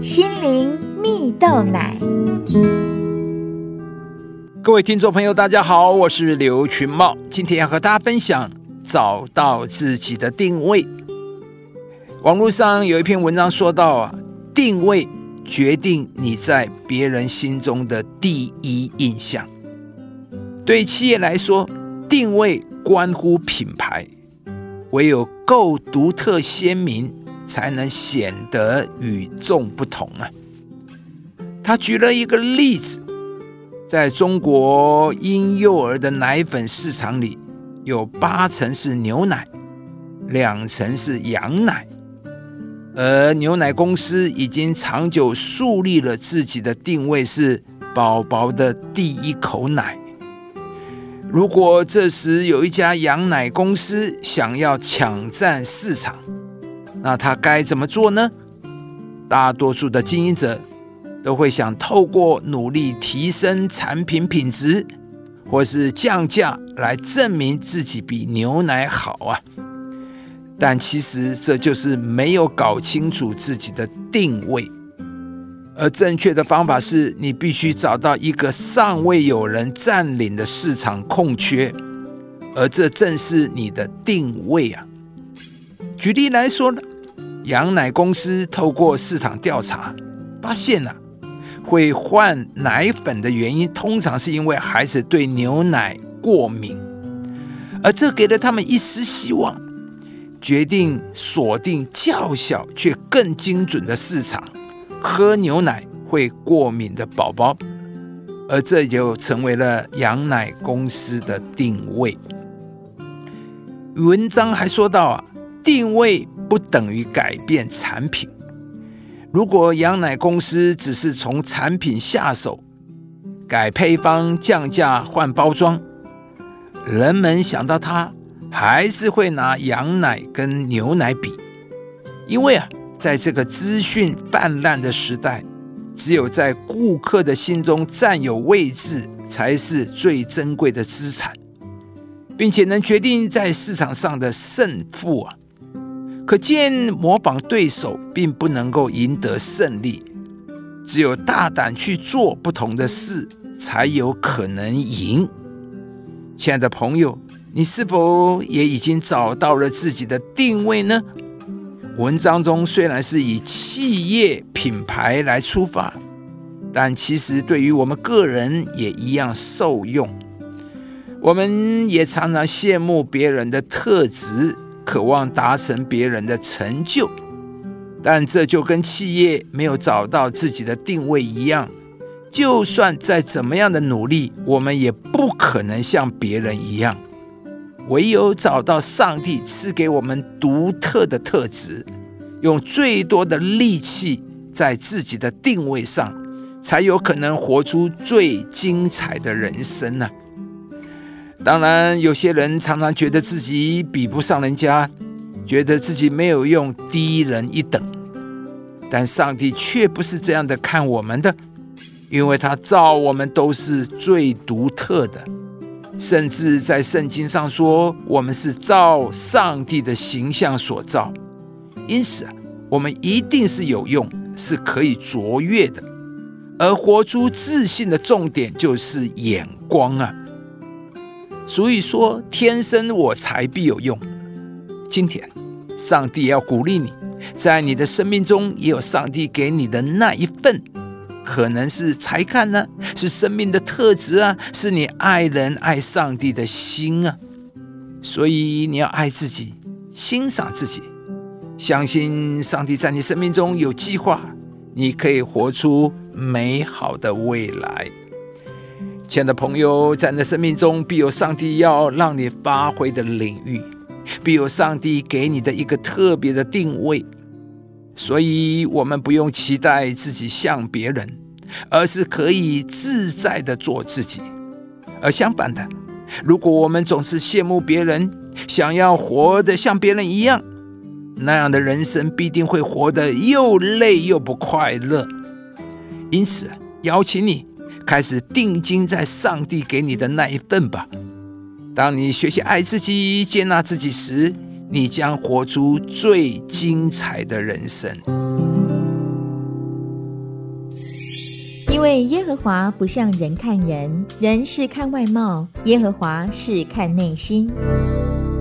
心灵蜜豆奶。 各位听众朋友大家好，我是刘群茂，今天要和大家分享找到自己的定位。网络上有一篇文章说到定位决定你在别人心中的第一印象。对企业来说，定位关乎品牌，唯有够独特鲜明，才能显得与众不同他举了一个例子，在中国婴幼儿的奶粉市场里，有80%是牛奶，2%是羊奶，而牛奶公司已经长久树立了自己的定位是宝宝的第一口奶。如果这时有一家羊奶公司想要抢占市场，那他该怎么做呢？大多数的经营者都会想透过努力提升产品品质，或是降价来证明自己比牛奶好但其实这就是没有搞清楚自己的定位。而正确的方法是，你必须找到一个尚未有人占领的市场空缺，而这正是你的定位举例来说呢，羊奶公司透过市场调查发现会换奶粉的原因通常是因为孩子对牛奶过敏，而这给了他们一丝希望，决定锁定较小却更精准的市场，喝牛奶会过敏的宝宝，而这就成为了羊奶公司的定位。文章还说到定位不等于改变产品。如果羊奶公司只是从产品下手，改配方、降价、换包装，人们想到它还是会拿羊奶跟牛奶比，因为在这个资讯泛滥的时代，只有在顾客的心中占有位置才是最珍贵的资产，并且能决定在市场上的胜负可见模仿对手并不能够赢得胜利，只有大胆去做不同的事，才有可能赢。亲爱的朋友，你是否也已经找到了自己的定位呢？文章中虽然是以企业品牌来出发，但其实对于我们个人也一样受用。我们也常常羡慕别人的特质，渴望达成别人的成就，但这就跟企业没有找到自己的定位一样，就算再怎么样的努力，我们也不可能像别人一样。唯有找到上帝赐给我们独特的特质，用最多的力气在自己的定位上，才有可能活出最精彩的人生当然，有些人常常觉得自己比不上人家，觉得自己没有用，低人一等。但上帝却不是这样的看我们的，因为他造我们都是最独特的，甚至在圣经上说，我们是照上帝的形象所造，因此我们一定是有用，是可以卓越的。而活出自信的重点就是眼光所以说，天生我材必有用。今天上帝要鼓励你，在你的生命中也有上帝给你的那一份，可能是才干是生命的特质是你爱人爱上帝的心所以你要爱自己，欣赏自己，相信上帝在你生命中有计划，你可以活出美好的未来。亲爱的朋友，在你的生命中必有上帝要让你发挥的领域，必有上帝给你的一个特别的定位，所以我们不用期待自己像别人，而是可以自在的做自己。而相反的，如果我们总是羡慕别人，想要活得像别人一样，那样的人生必定会活得又累又不快乐。因此，邀请你开始定睛在上帝给你的那一份吧。当你学习爱自己、接纳自己时，你将活出最精彩的人生。 为耶和华不像人看人，人是看外貌，耶和华是看内心。